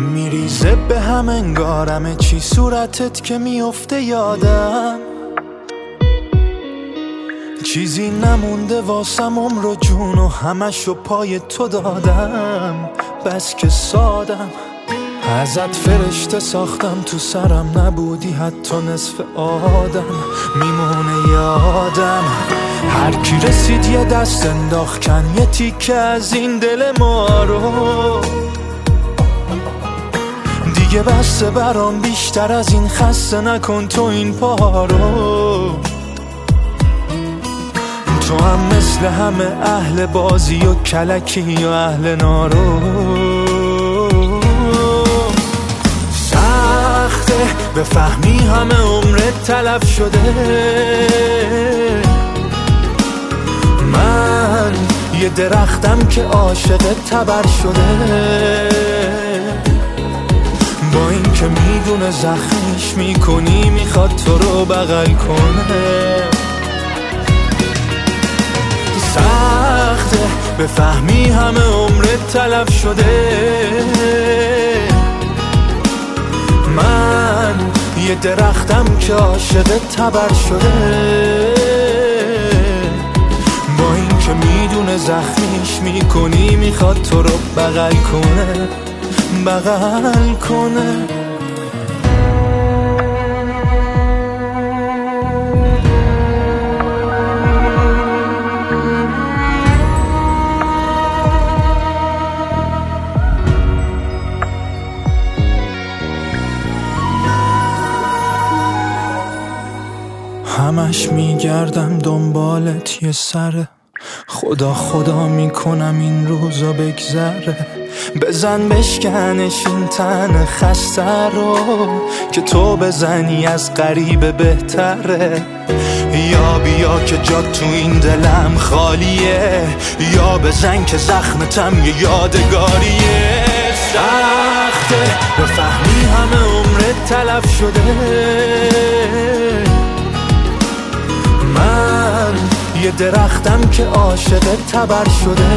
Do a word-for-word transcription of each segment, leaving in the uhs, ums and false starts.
میریزه به هم انگارمه چی صورتت که میفته یادم، چیزی نمونده واسم عمر و جون و همشو پای تو دادم. بس که سادم ازت فرشته ساختم، تو سرم نبودی حتی نصف آدم. میمونه یادم هر کی رسید یه دست انداخت کن یه تیکه از این دل ما رو. دیگه بسته برام بیشتر از این خسته نکن تو این پا رو. تو هم مثل همه اهل بازی و کلکی و اهل نارو. سخته بفهمی همه عمرت تلف شده، من یه درختم که عاشق تبر شده. با این که میدونه زخمش میکنی میخواد تو رو بغل کنه. سخته بفهمی همه عمرت تلف شده، من یه درختم که عاشق تبر شده. با این که میدونه زخمیش میکنی میخواد تو رو بغل کنه، بغل کنه. همش میگردم دنبالت یه سره، خدا خدا میکنم این روزا بگذره. بزن بشکنش این تن خسته رو که تو بزنی از غریبه بهتره. یا بیا که جات تو این دلم خالیه، یا بزن که زخمتم یه یادگاریه. سخته بفهمی همه عمرت تلف شده، من یه درختم که عاشق تبر شده.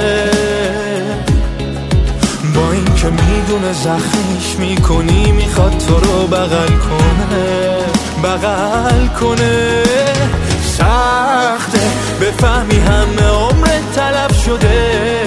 با این که میدونه زخمیش میکنی میخواد تو رو بغل کنه، بغل کنه. سخته بفهمی همه عمرت تلف شده،